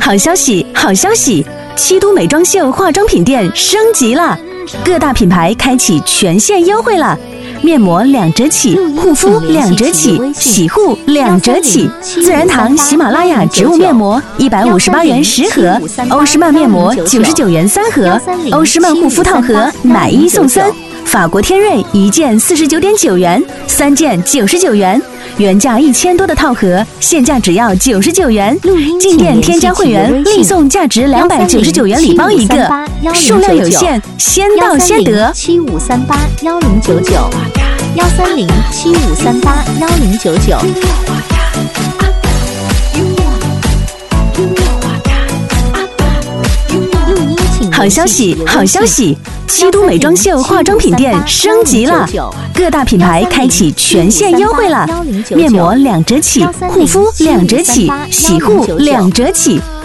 好消息，好消息！七都美妆秀化妆品店升级了，各大品牌开启全线优惠了。面膜2折起，护肤2折起，洗护2折起。自然堂喜马拉雅植物面膜158元10盒，欧诗漫面膜99元3盒，欧诗漫护肤套盒买1送3。法国天瑞1件49.9元，3件99元，原价1000多的套盒，现价只要99元。进店添加会员，另送价值299元礼包1个，数量有限，先到先得。 13075381099，13075381099。 好消息，好消息！七都美妆秀化妆品店升级了，各大品牌开启全线优惠了。面膜2折起，护肤2折起，洗护2折起。